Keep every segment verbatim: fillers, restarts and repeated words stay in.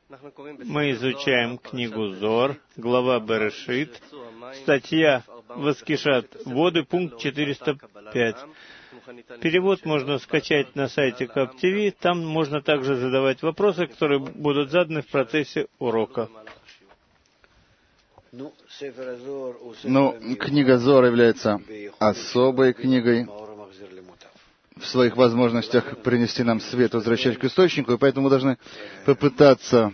Мы изучаем книгу Зор, глава Берешит, статья «Воскишат воды», пункт четыреста пять. Перевод можно скачать на сайте КАП ТВ. Там можно также задавать вопросы, которые будут заданы в процессе урока. Ну, книга Зор является особой книгой в своих возможностях принести нам свет, возвращать к источнику, и поэтому мы должны попытаться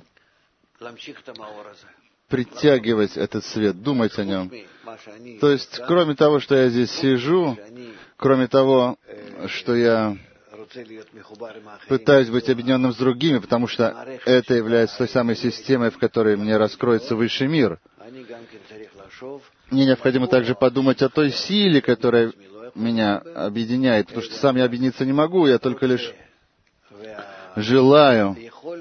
притягивать этот свет, думать о нем. То есть, кроме того, что я здесь сижу, кроме того, что я пытаюсь быть объединенным с другими, потому что это является той самой системой, в которой мне раскроется высший мир, мне необходимо также подумать о той силе, которая меня объединяет, потому что сам я объединиться не могу, я только лишь желаю.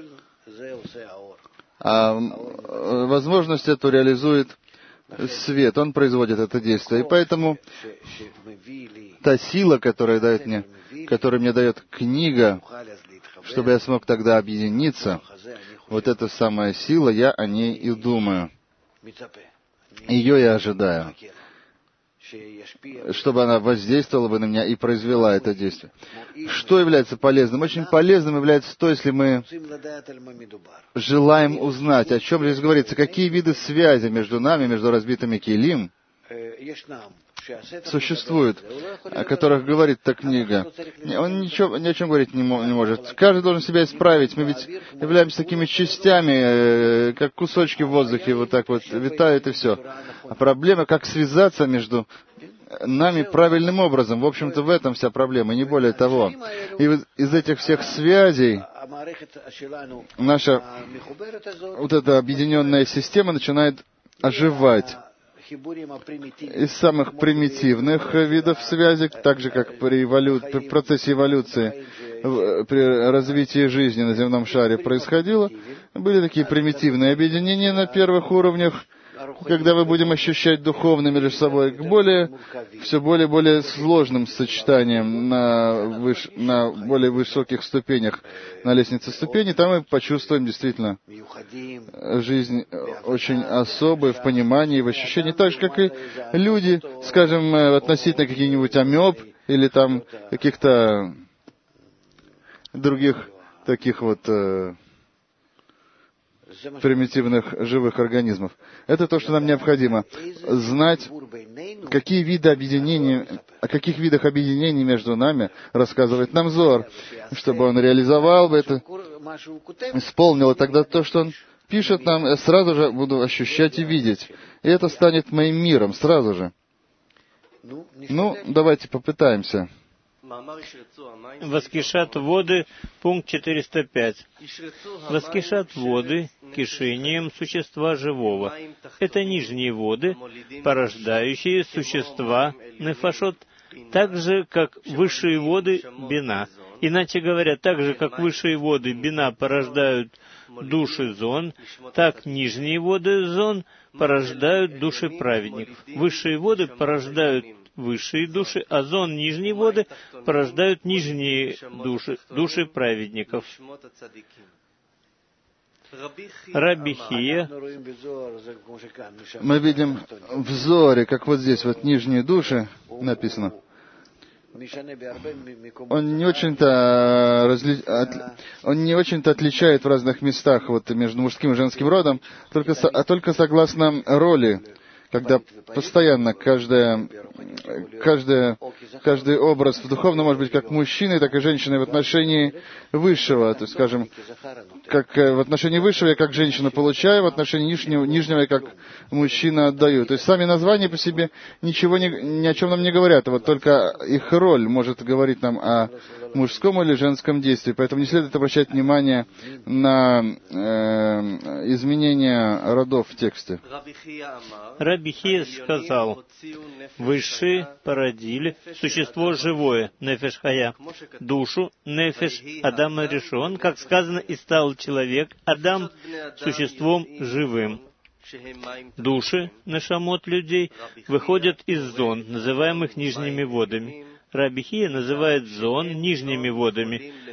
А возможность эту реализует свет, он производит это действие. И поэтому та сила, которая дает мне, которую мне дает книга, чтобы я смог тогда объединиться, вот эта самая сила, я о ней и думаю. Ее я ожидаю, чтобы она воздействовала бы на меня и произвела это действие. Что является полезным? Очень полезным является то, если мы желаем узнать, о чем здесь говорится, какие виды связи между нами, между разбитыми килим существуют, о которых говорит эта книга. Он ничего, ни о чем говорить не, мо- не может. Каждый должен себя исправить. Мы ведь являемся такими частями, э, как кусочки в воздухе, вот так вот витают и все. А проблема, как связаться между нами правильным образом. В общем-то, в этом вся проблема, не более того. И из этих всех связей наша вот эта объединенная система начинает оживать. Из самых примитивных видов связи, так же как при, эволю... при процессе эволюции, при развитии жизни на земном шаре происходило, были такие примитивные объединения на первых уровнях, когда мы будем ощущать духовно между собой, к более, все более и более сложным сочетанием на, выш, на более высоких ступенях, на лестнице ступеней, там мы почувствуем действительно жизнь очень особую в понимании, в ощущении, так же, как и люди, скажем, относительно каких-нибудь амеб или там каких-то других таких вот примитивных живых организмов. Это то, что нам необходимо. Знать, какие виды объединений, о каких видах объединений между нами рассказывает нам Зор, чтобы он реализовал бы это, исполнил, и тогда то, что он пишет нам, я сразу же буду ощущать и видеть. И это станет моим миром сразу же. Ну, давайте попытаемся. Воскишат воды, пункт четыреста пять. Воскишат воды кишением существа живого. Это нижние воды, порождающие существа нефашот, так же, как высшие воды бина. Иначе говоря, так же, как высшие воды бина порождают души зон, так нижние воды зон порождают души праведников. Высшие воды порождают высшие души, а зон нижние воды порождают нижние души, души праведников. Рабби Хия. Мы видим в Зоре, как вот здесь, вот нижние души написано. Он не очень-то разли... от... он не очень-то отличает в разных местах вот между мужским и женским родом, только со... а только согласно роли, когда постоянно каждая, каждая, каждый образ в духовном может быть как мужчины, так и женщины в отношении высшего. То есть, скажем, как в отношении высшего я как женщина получаю, в отношении нижнего, нижнего я как мужчина отдаю. То есть сами названия по себе ничего не, ни о чем нам не говорят, а вот только их роль может говорить нам о мужском или женском действии. Поэтому не следует обращать внимание на э, изменения родов в тексте. Рабби Хия сказал: высшие породили существо живое, нефеш хая, душу, нефеш Адама Ришон, как сказано, и стал человек, Адам, существом живым. Души, нешамот людей, выходят из зон, называемых нижними водами. Рабби Хия называет зон нижними водами,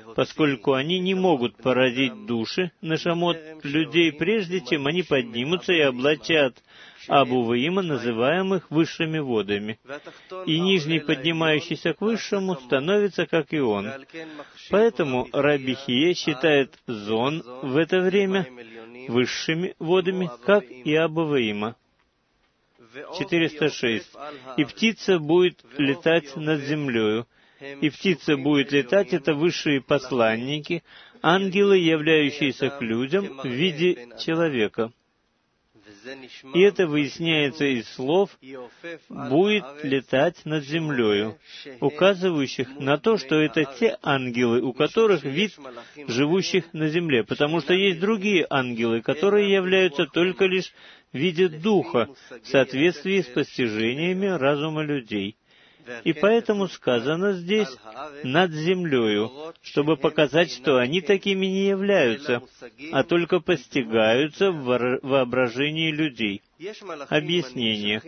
поскольку они не могут поразить души нешамот людей, прежде чем они поднимутся и облачат Абу-Ваима, называемых высшими водами. И нижний, поднимающийся к высшему, становится как и он. Поэтому Рабби Хие считает Зон в это время высшими водами, как и Абу-Ваима. четыреста шесть. «И птица будет летать над землею». И птица будет летать — это высшие посланники, ангелы, являющиеся к людям в виде человека. И это выясняется из слов «будет летать над землею», указывающих на то, что это те ангелы, у которых вид живущих на земле, потому что есть другие ангелы, которые являются только лишь в виде духа, в соответствии с постижениями разума людей. И поэтому сказано здесь «над землею», чтобы показать, что они такими не являются, а только постигаются в воображении людей. Объяснение.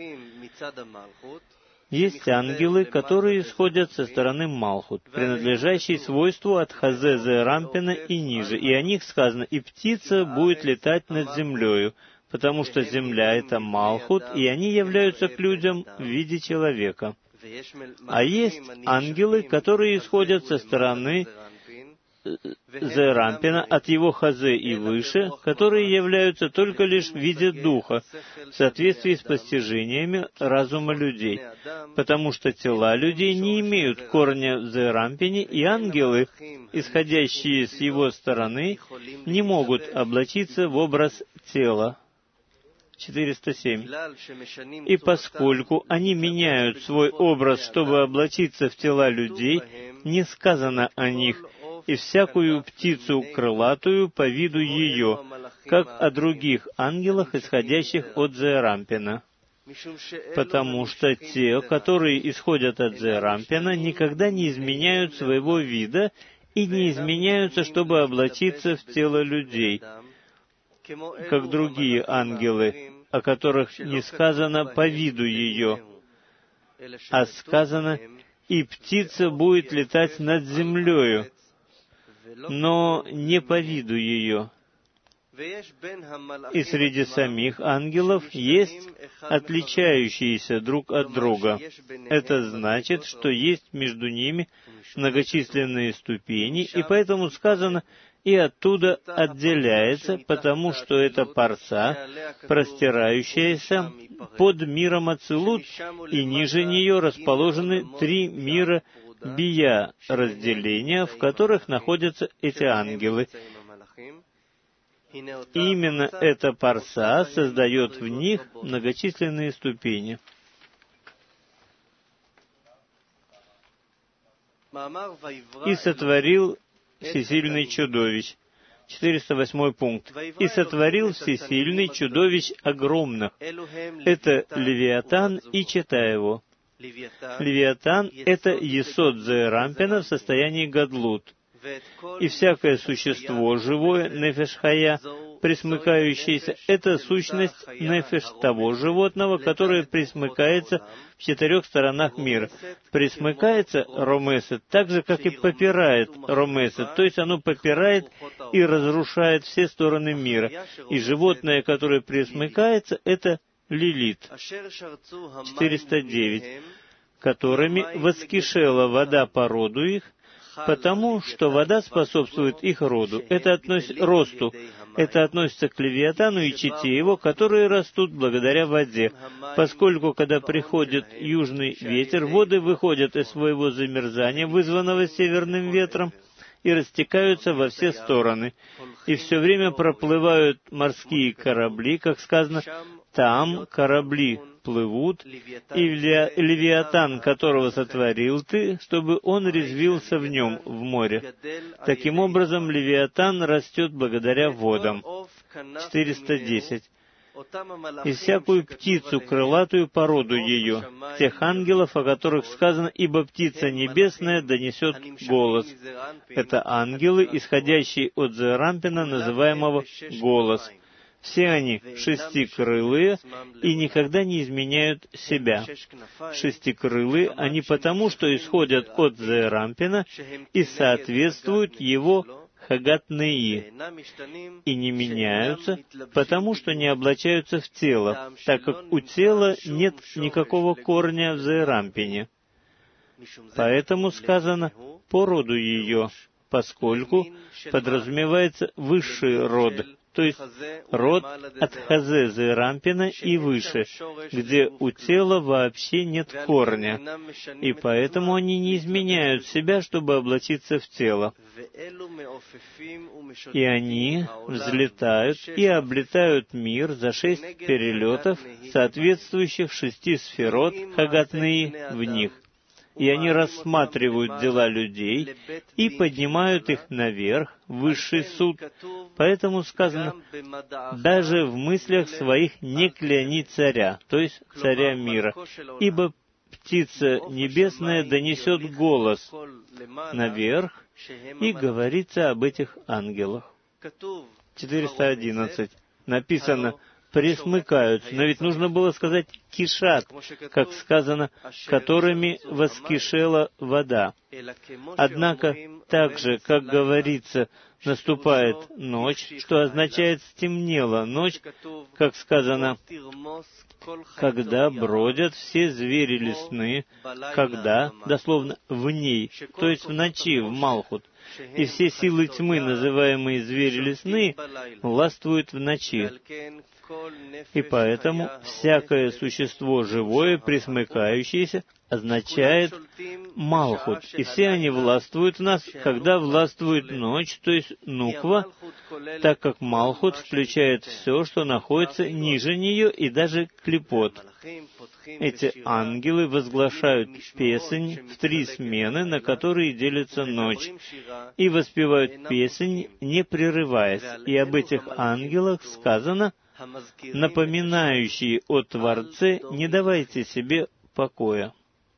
Есть ангелы, которые исходят со стороны Малхут, принадлежащей свойству от Хазе Зерампина и ниже, и о них сказано «и птица будет летать над землею», потому что земля — это Малхут, и они являются к людям в виде человека. А есть ангелы, которые исходят со стороны Зерампина, от его хазе и выше, которые являются только лишь в виде духа, в соответствии с постижениями разума людей, потому что тела людей не имеют корня в Зерампине, и ангелы, исходящие с его стороны, не могут облачиться в образ тела. четыреста семь. И поскольку они меняют свой образ, чтобы облачиться в тела людей, не сказано о них, и всякую птицу крылатую по виду ее, как о других ангелах, исходящих от Зерампина. Потому что те, которые исходят от Зерампина, никогда не изменяют своего вида и не изменяются, чтобы облачиться в тело людей, как другие ангелы, о которых не сказано по виду ее, а сказано «и птица будет летать над землею», но не по виду ее. И среди самих ангелов есть отличающиеся друг от друга. Это значит, что есть между ними многочисленные ступени, и поэтому сказано «и оттуда отделяется», потому что это парса, простирающаяся под миром Ацилут, и ниже нее расположены три мира Бия, разделения, в которых находятся эти ангелы. И именно эта парса создает в них многочисленные ступени. «И сотворил всесильный чудовищ». четыреста восьмой пункт. «И сотворил всесильный чудовищ огромных». Это Левиатан и чета его. Левиатан — это Есод Зерампина в состоянии Гадлут. И всякое существо живое, нефеш хая, присмыкающееся, это сущность нефеш того животного, которое присмыкается в четырех сторонах мира. Присмыкается ромесет, так же, как и попирает ромесет, то есть оно попирает и разрушает все стороны мира. И животное, которое присмыкается, это Лилит. четыреста девять. «Которыми воскишела вода по роду их, потому что вода способствует их роду». Это относится росту. Это относится к Левиатану и чете его, которые растут благодаря воде, поскольку, когда приходит южный ветер, воды выходят из своего замерзания, вызванного северным ветром, и растекаются во все стороны. И все время проплывают морские корабли, как сказано, там корабли плывут, и Левиатан, которого сотворил ты, чтобы он резвился в нем, в море. Таким образом, Левиатан растет благодаря водам. четыреста десять. «И всякую птицу крылатую по роду ее, тех ангелов, о которых сказано, ибо птица небесная донесет голос». Это ангелы, исходящие от Зерампина, называемого «голос». Все они шестикрылые и никогда не изменяют себя. Шестикрылые они потому, что исходят от Зеэрампина и соответствуют его Хагат Неи, и не меняются, потому что не облачаются в тело, так как у тела нет никакого корня в Зеэрампине. Поэтому сказано «по роду ее», поскольку подразумевается высший род, то есть род от Хазе Зеэрампина и выше, где у тела вообще нет корня, и поэтому они не изменяют себя, чтобы облачиться в тело. И они взлетают и облетают мир за шесть перелетов, соответствующих шести сферот Хагат Неи в них. И они рассматривают дела людей и поднимают их наверх, в высший суд. Поэтому сказано, даже в мыслях своих не кляни царя, то есть царя мира, ибо птица небесная донесет голос наверх, и говорится об этих ангелах. четыреста одиннадцать. Написано «пресмыкаются», но ведь нужно было сказать «кишат», как сказано, «которыми воскишела вода». Однако, так же, как говорится, наступает ночь, что означает «стемнела ночь», как сказано, «когда бродят все звери лесные», когда, дословно, в ней, то есть в ночи, в Малхут, и все силы тьмы, называемые звери лесные, властвуют в ночи. И поэтому всякое существо живое, пресмыкающееся, означает Малхут. И все они властвуют в нас, когда властвует ночь, то есть Нуква, так как Малхут включает все, что находится ниже нее, и даже клипот. Эти ангелы возглашают песнь в три смены, на которые делится ночь, и воспевают песнь, не прерываясь. И об этих ангелах сказано, напоминающие о Творце, не давайте себе покоя.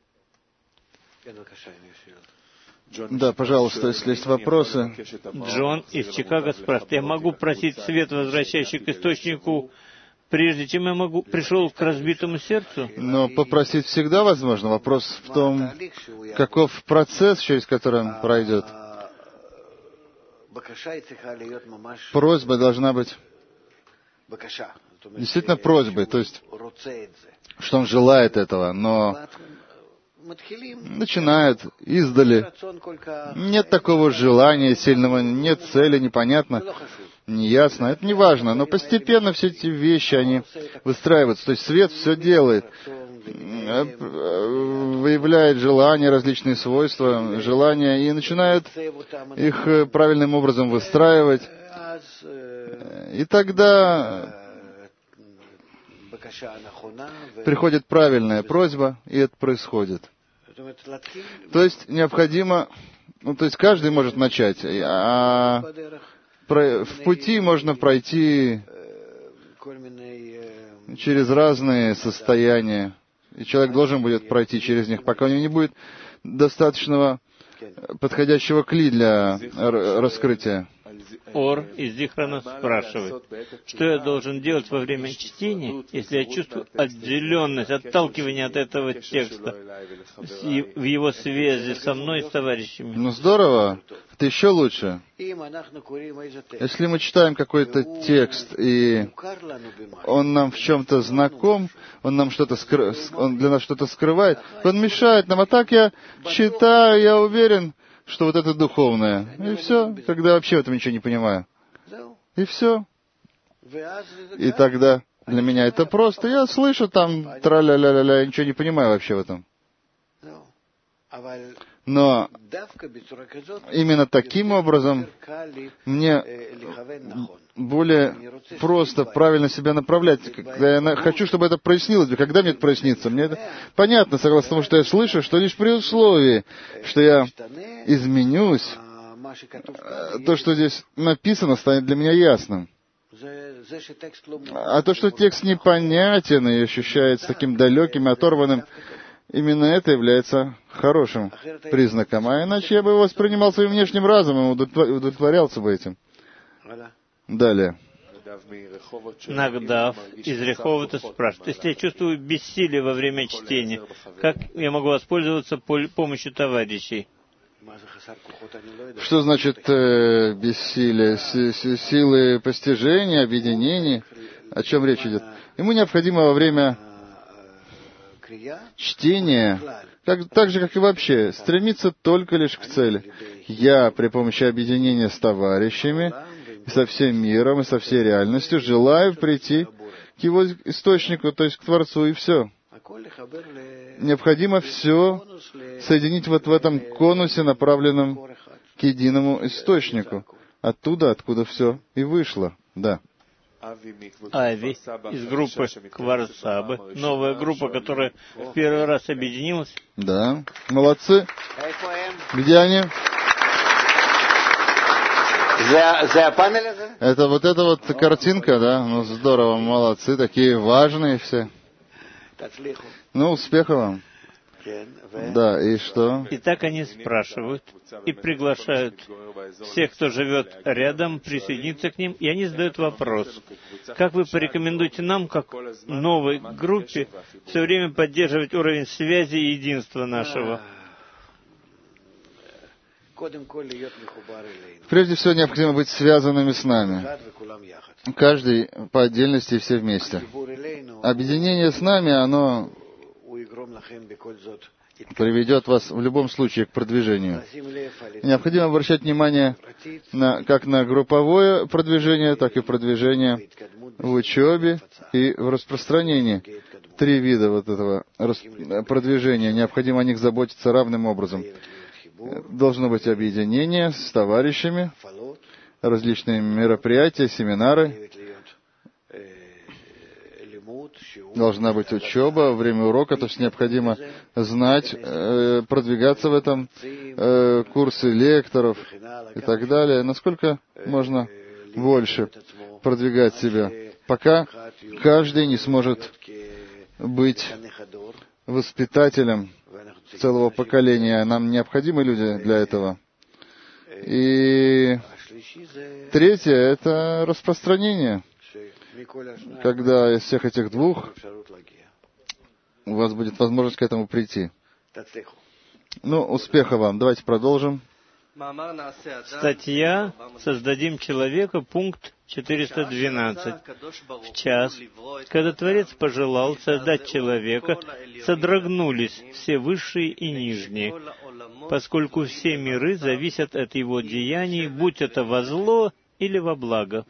Да, пожалуйста, если есть вопросы. Джон из Чикаго спрашивает, я могу просить свет, возвращающий к источнику, прежде чем я могу пришел к разбитому сердцу? Но попросить всегда возможно. Вопрос в том, каков процесс, через который он пройдет. Просьба должна быть действительно просьбой, то есть, что он желает этого, но начинает издали. Нет такого желания сильного, нет цели, непонятно, неясно. Это не важно, но постепенно все эти вещи, они выстраиваются. То есть свет все делает, выявляет желания, различные свойства, желания, и начинает их правильным образом выстраивать. И тогда приходит правильная просьба, и это происходит. То есть необходимо, ну, то есть каждый может начать, а в пути можно пройти через разные состояния, и человек должен будет пройти через них, пока у него не будет достаточного подходящего кли для раскрытия. Ор из Дихрана спрашивает, что я должен делать во время чтения, если я чувствую отделенность, отталкивание от этого текста в его связи со мной и с товарищами? Ну здорово, это еще лучше. Если мы читаем какой-то текст, и он нам в чем-то знаком, он нам что-то скры... он для нас что-то скрывает, он мешает нам, а так я читаю, я уверен, что вот это духовное. И все. Тогда вообще в этом ничего не понимаю. И все. И тогда для меня это просто. Я слышу там тра-ля-ля-ля-ля, я ничего не понимаю вообще в этом. Но именно таким образом мне более просто правильно себя направлять. Когда я хочу, чтобы это прояснилось, когда мне это прояснится? Мне это понятно, согласно тому, что я слышу, что лишь при условии, что я изменюсь, то, что здесь написано, станет для меня ясным. А то, что текст непонятен и ощущается таким далеким и оторванным, именно это является хорошим признаком. А иначе я бы его воспринимал своим внешним разумом и удовлетворялся бы этим. Далее. Нагдав из Реховота спрашивает: если я чувствую бессилие во время чтения, как я могу воспользоваться помощью товарищей? Что значит э, бессилие? С, силы постижения, объединения? О чем речь идет? Ему необходимо во время чтения, как, так же, как и вообще, стремиться только лишь к цели. Я при помощи объединения с товарищами, и со всем миром, и со всей реальностью желаю прийти к его источнику, то есть к Творцу, и все. Необходимо все соединить вот в этом конусе, направленном к единому источнику. Оттуда, откуда все и вышло. Да. Ави из группы Кварсабы, новая группа, которая в первый раз объединилась. Да, молодцы. Где они? Это вот эта вот картинка, да? Ну, здорово, молодцы, такие важные все. Ну, успехов вам. Да, и что? И так они спрашивают и приглашают всех, кто живет рядом, присоединиться к ним, и они задают вопрос: как вы порекомендуете нам, как новой группе, все время поддерживать уровень связи и единства нашего? Прежде всего, необходимо быть связанными с нами. Каждый по отдельности и все вместе. Объединение с нами, оно приведет вас в любом случае к продвижению. Необходимо обращать внимание на, как на групповое продвижение, так и продвижение в учебе и в распространении. Три вида вот этого продвижения. Необходимо о них заботиться равным образом. Должно быть объединение с товарищами, различные мероприятия, семинары. Должна быть учеба, время урока, то есть необходимо знать, э, продвигаться в этом, э, курсы лекторов и так далее. Насколько можно больше продвигать себя, пока каждый не сможет быть воспитателем целого поколения. Нам необходимы люди для этого. И третье — это распространение. Когда из всех этих двух у вас будет возможность к этому прийти. Ну, успеха вам. Давайте продолжим. Статья «Создадим человека», пункт четыреста двенадцать. В час, когда Творец пожелал создать человека, содрогнулись все высшие и нижние, поскольку все миры зависят от его деяний, будь это во зло или во благо.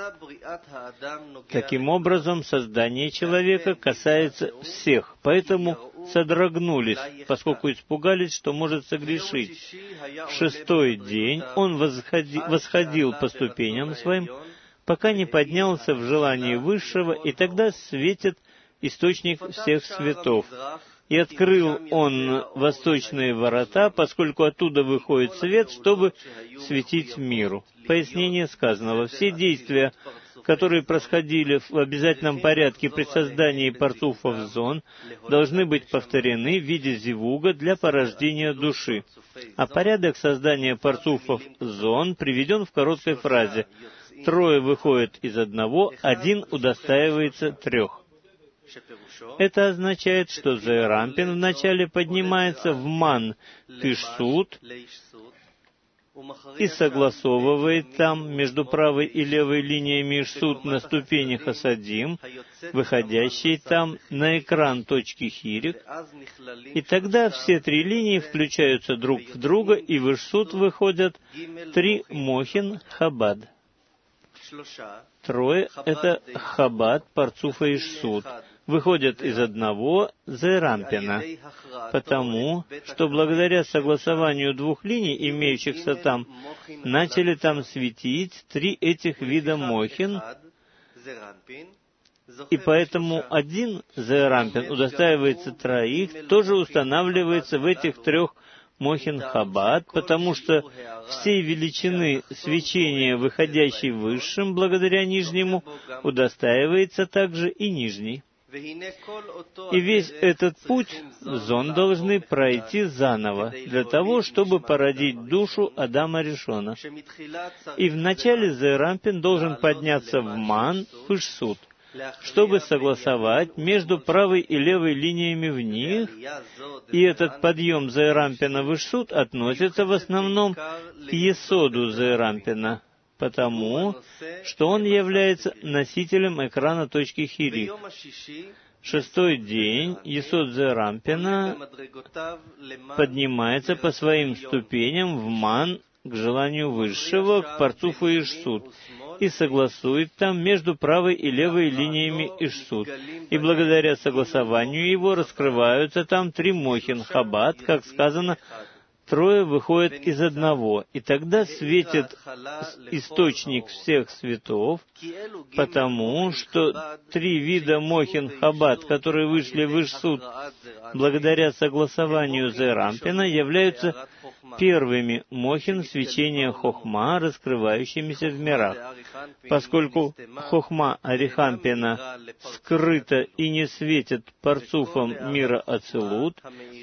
Таким образом, создание человека касается всех, поэтому содрогнулись, поскольку испугались, что может согрешить. В шестой день он восходи, восходил по ступеням своим, пока не поднялся в желании Высшего, и тогда светит источник всех светов. И открыл он восточные ворота, поскольку оттуда выходит свет, чтобы светить миру. Пояснение сказанного: все действия, которые происходили в обязательном порядке при создании парцуфов зон, должны быть повторены в виде зивуга для порождения души. А порядок создания парцуфов зон приведен в короткой фразе: трое выходят из одного, один удостаивается трех. Это означает, что Зеэрампин вначале поднимается в ман Тишсут и согласовывает там между правой и левой линиями Ишсут на ступени Хасадим, выходящей там на экран точки Хирик, и тогда все три линии включаются друг в друга, и в Ишсут выходят три Мохин Хабад. Трое — это Хабад, Парцуфа и Ишсут, выходят из одного Зеэрампина, потому что благодаря согласованию двух линий, имеющихся там, начали там светить три этих вида Мохин, и поэтому один Зеэрампин удостаивается троих, тоже устанавливается в этих трех Мохин Хабад, потому что всей величины свечения, выходящей высшим благодаря нижнему, удостаивается также и нижний. И весь этот путь Зон должны пройти заново, для того, чтобы породить душу Адама Ришона. И вначале Зеэрампин должен подняться в Ман, в Ишсут, чтобы согласовать между правой и левой линиями в них, и этот подъем Зеэрампина в Ишсут относится в основном к Есоду Зеэрампина, потому что он является носителем экрана точки Хирик. Шестой день Есод Зеэрампина поднимается по своим ступеням в Ман к желанию Высшего, к Парцуфу Ишсут, и согласует там между правой и левой линиями Ишсут. И благодаря согласованию его раскрываются там три мохин Хаббат, как сказано, трое выходят из одного, и тогда светит источник всех светов, потому что три вида мохин Хаббат, которые вышли в Ишсут благодаря согласованию Зеэрампина, являются первыми мохин свечения Хохма, раскрывающимися в мирах. Поскольку Хохма Арихампина скрыта и не светит парцуфом мира Ацилут,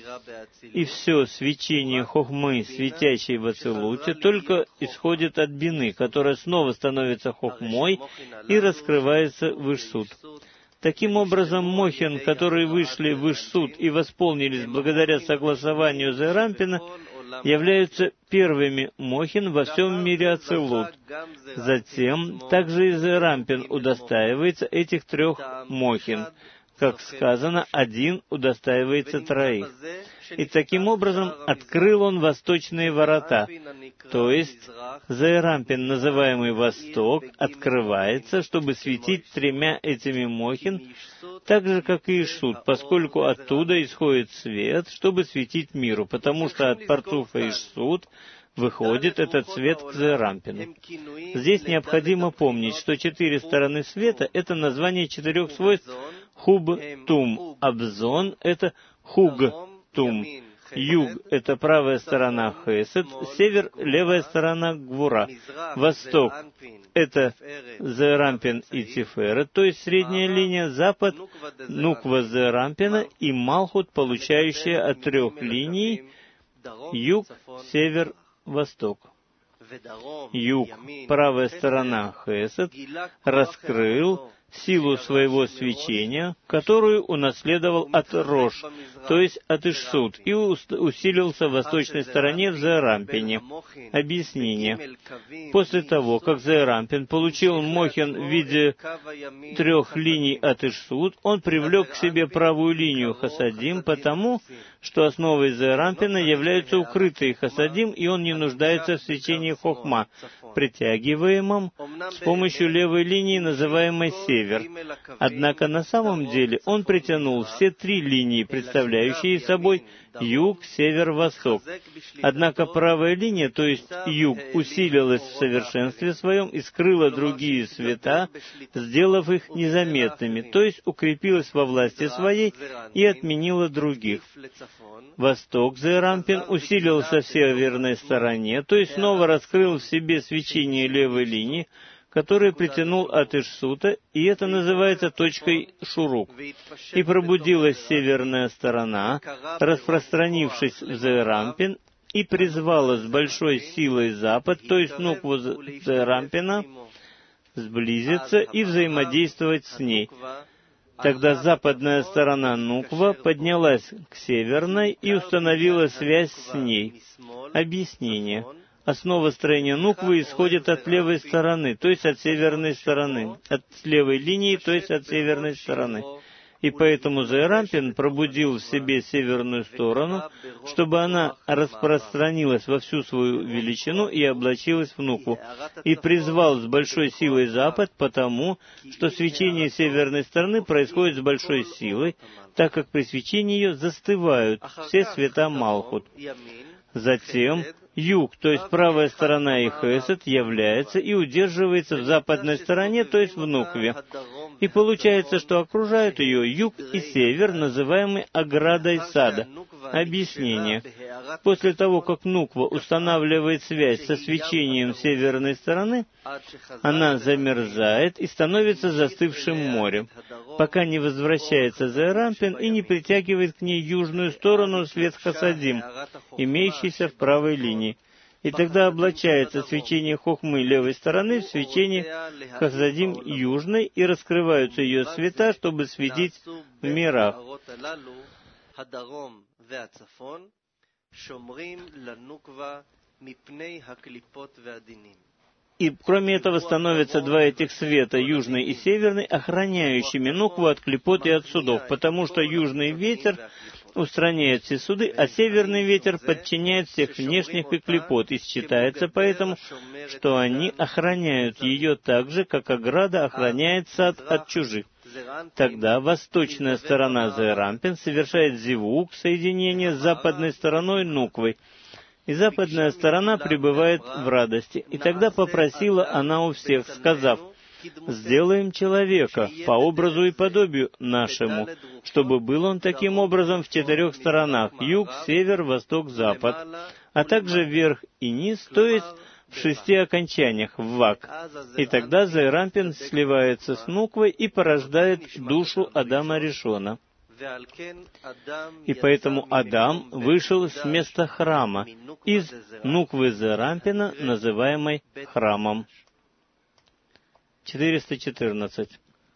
и все свечение Хохмы, светящей в Ацилуте, только исходит от Бины, которая снова становится Хохмой и раскрывается в Ишсут. Таким образом, мохин, которые вышли в Ишсут и восполнились благодаря согласованию Зеэрампина, являются первыми мохин во всем мире Ацилут. Затем также и Зеэрампин удостаивается этих трех мохин. Как сказано, один удостаивается троих. И таким образом открыл он восточные ворота, то есть Зеэрампин, называемый Восток, открывается, чтобы светить тремя этими мохин, так же, как и Ишсут, поскольку оттуда исходит свет, чтобы светить миру, потому что от Парцуфа Ишсут выходит этот свет к Зеэрампину. Здесь необходимо помнить, что четыре стороны света — это название четырех свойств Хуб-Тум. Абзон — это Хуг-Тум. Юг — это правая сторона Хесед, север — левая сторона Гвура. Восток — это Зеэрампин и Тиферет, то есть средняя линия, запад — Нуква Зеэрампина и Малхут, получающая от трех линий юг, север, восток. Юг, правая сторона Хесед, раскрыл силу своего свечения, которую унаследовал от Рош, то есть от Ишсут, и усилился в восточной стороне в Зеэрампине. Объяснение. После того, как Зеэрампин получил мохин в виде трех линий от Ишсут, он привлек к себе правую линию Хасадим, потому что основой Зеэрампина являются укрытые Хасадим, и он не нуждается в свечении Хохма, притягиваемом с помощью левой линии, называемой Север. Однако на самом деле он притянул все три линии, представляющие собой юг, север, восток. Однако правая линия, то есть юг, усилилась в совершенстве своем и скрыла другие света, сделав их незаметными, то есть укрепилась во власти своей и отменила других. Восток Зеэрампин усилился в северной стороне, то есть снова раскрыл в себе свечение левой линии, который притянул от Ишсута, и это называется точкой Шурук. И пробудилась северная сторона, распространившись в Зеэрампин, и призвала с большой силой Запад, то есть Нукву Зеэрампина, сблизиться и взаимодействовать с ней. Тогда западная сторона Нуква поднялась к северной и установила связь с ней. Объяснение. Основа строения Нуквы исходит от левой стороны, то есть от северной стороны, от левой линии, то есть от северной стороны. И поэтому Зеэрампин пробудил в себе северную сторону, чтобы она распространилась во всю свою величину и облачилась в Нукву, и призвал с большой силой Запад, потому что свечение северной стороны происходит с большой силой, так как при свечении ее застывают все света Малхут. Затем юг, то есть правая сторона и Хесед, является и удерживается в западной стороне, то есть в Нукве. И получается, что окружают ее юг и север, называемые оградой сада. Объяснение. После того, как нуква устанавливает связь со свечением северной стороны, она замерзает и становится застывшим морем, пока не возвращается Зеэрампин и не притягивает к ней южную сторону свет Хасадим, имеющийся в правой линии. И тогда облачается свечение Хохмы левой стороны в свечение Хасадим южной, и раскрываются ее света, чтобы светить в мирах. И кроме этого становятся два этих света, южный и северный, охраняющими нукву от клипот и от судов, потому что южный ветер устраняет все суды, а северный ветер подчиняет всех внешних и клипот, и считается поэтому, что они охраняют ее так же, как ограда охраняет сад от чужих. Тогда восточная сторона Зеэрампин совершает зивук, соединение с западной стороной нуквой, и западная сторона пребывает в радости. И тогда попросила она у всех, сказав: «Сделаем человека по образу и подобию нашему, чтобы был он таким образом в четырех сторонах: юг, север, восток, запад, а также верх и низ, то есть в шести окончаниях, в вак». И тогда Зеэрампин сливается с нуквой и порождает душу Адама Ришона. И поэтому Адам вышел с места храма, из нуквы Зеэрампина, называемой храмом. четыреста четырнадцать.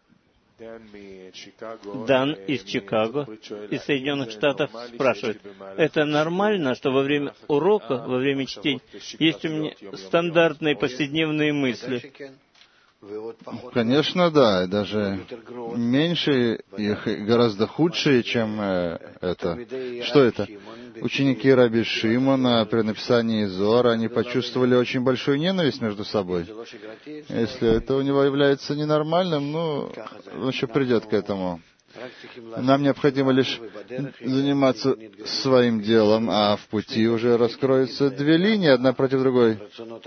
Дан из Чикаго, из Соединенных Штатов, спрашивает: это нормально, что во время урока, во время чтения, есть у меня стандартные повседневные мысли? Конечно, да, и даже меньше их, гораздо худшие, чем э, это. Что это? Ученики Раби Шимона при написании Зоара, они почувствовали очень большую ненависть между собой. Если это у него является ненормальным, ну, он еще придет к этому. Нам необходимо лишь заниматься своим делом, а в пути уже раскроются две линии, одна против другой.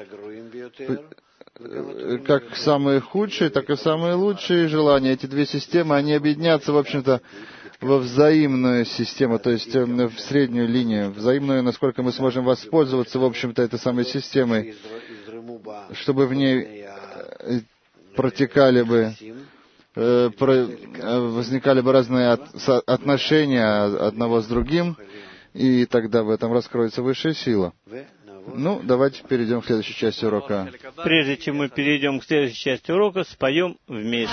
Как самые худшие, так и самые лучшие желания. Эти две системы, они объединятся, в общем-то, во взаимную систему, то есть в среднюю линию, взаимную, насколько мы сможем воспользоваться, в общем-то, этой самой системой, чтобы в ней протекали бы, возникали бы разные отношения одного с другим, и тогда в этом раскроется высшая сила. Ну, давайте перейдем к следующей части урока. Прежде чем мы перейдем к следующей части урока, споем вместе.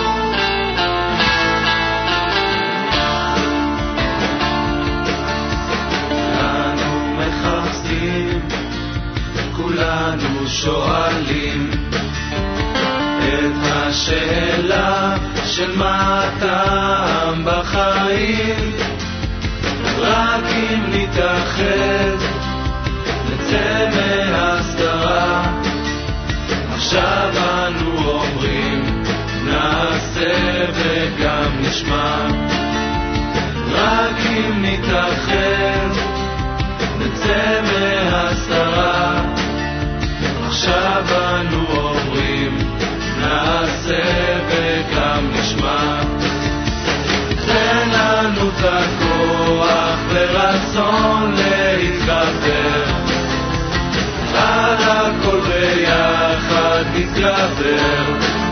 כולנו שואלים את השאלה של מה הטעם בחיים, רק אם נתאחד נצא מהסתרה. עכשיו אנו אומרים נעשה וגם נשמע, רק אם נתאחד נצא מהסתרה. עכשיו אנו אומרים נעשה וגם נשמע. תן לנו את הכוח ורצון להתגבר, על הכל ביחד נתגבר.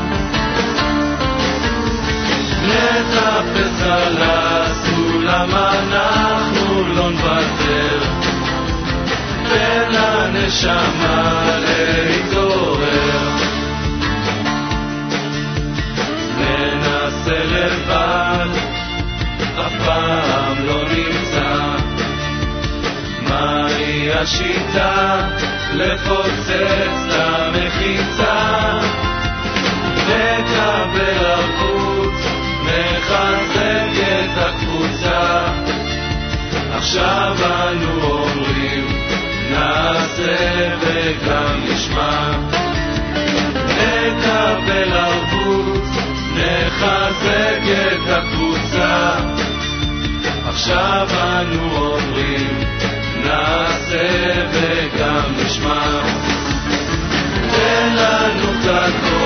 נטפס על הסולם, אנחנו לא נוותר, תן לנשמה להתעורר. ננסה לבד, אף פעם לא נמצא מהי השיטה לפוצץ למחיצה. נקבל ערבות, נחזק את הקבוצה. עכשיו אנו אומרים נעשה וגם נשמע. נקבל ערבות, נחזק את הקבוצה. עכשיו אנו אומרים נעשה וגם נשמע. תן לנו את הכל